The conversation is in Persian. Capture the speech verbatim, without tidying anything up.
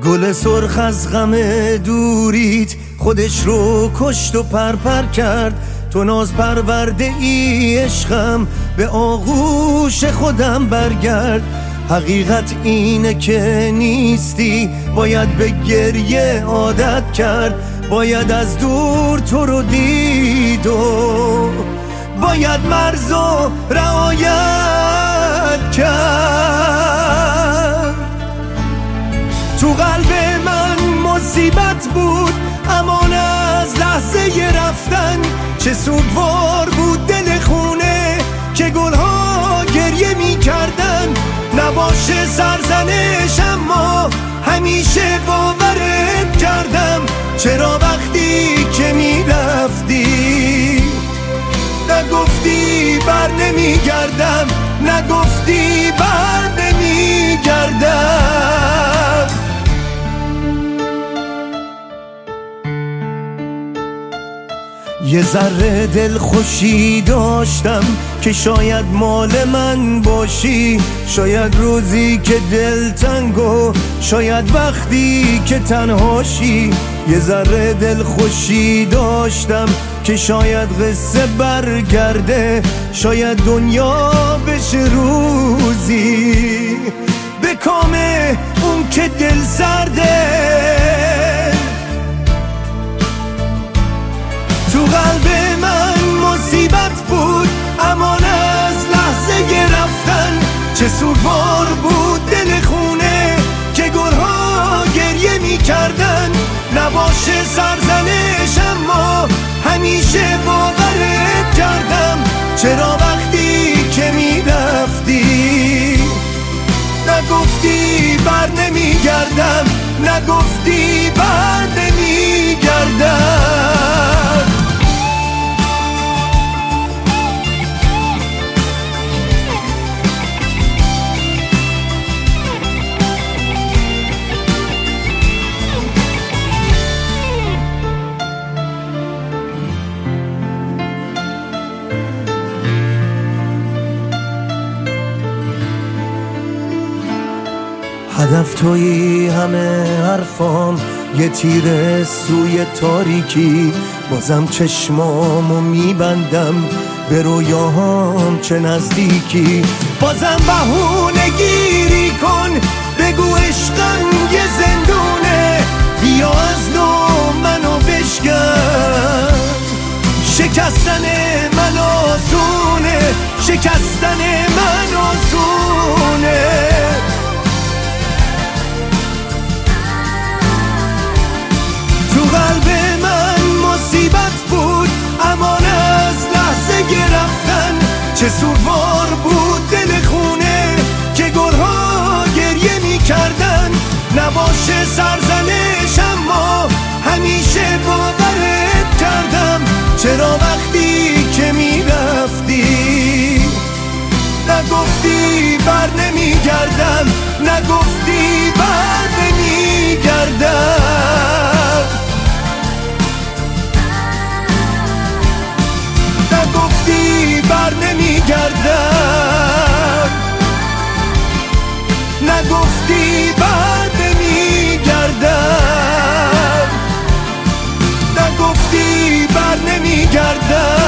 گل سرخ از غم دوریت خودش رو کشت و پرپر کرد. تو ناز پرورده ای عشقم، به آغوش خودم برگرد. حقیقت اینه که نیستی، باید به گریه عادت کرد. باید از دور تو رو دید و باید مرزو رعایت کرد. تو قلب من مصیبت بود امان از لحظه رفتن. چه سوگوار بود دل خونه که گلها گریه می کردن. نباشه سرزنش اما همیشه باورت کردم. چرا وقتی که می رفتی نگفتی بر نمی گردم، نگفتی بر نمی گردم. یه ذره دل خوشی داشتم که شاید مال من باشی. شاید روزی که دل تنگو، شاید وقتی که تنهاشی. یه ذره دل خوشی داشتم که شاید قصه برگرده. شاید دنیا بشه روزی به کام اون که دل سرده. تو قلب من مصیبت بود امان از لحظه رفتن. چه سوگوار بود دل خونه که گلها گریه می کردن. نباشه سرزنش اما همیشه باورت کردم. چرا وقتی که می رفتی نگفتی بر نمی گردم، نگفتی بر نمی گردم. هدف تویی همه حرفام، یه تیر سوی تاریکی. بازم چشمامو میبندم به رویاهام چه نزدیکی. بازم بهونه گیری کن، بگو عشقم یه زندونه. بیا از نو منو بشکن، شکستن من آسونه، شکستن من آسونه. تو قلب من مصیبت بود امان از لحظه رفتن. چه سوگوار بود دل خونه که گلها گریه می کردن. نباشه سرزنش اما همیشه باورت کردم. چرا وقتی که می رفتی نگفتی بر نمی گردم، نگفتی بر نمی گردم. نگفتی بر نمی گردم، نگفتی بر نمی گردم، نگفتی بر نمی گردم.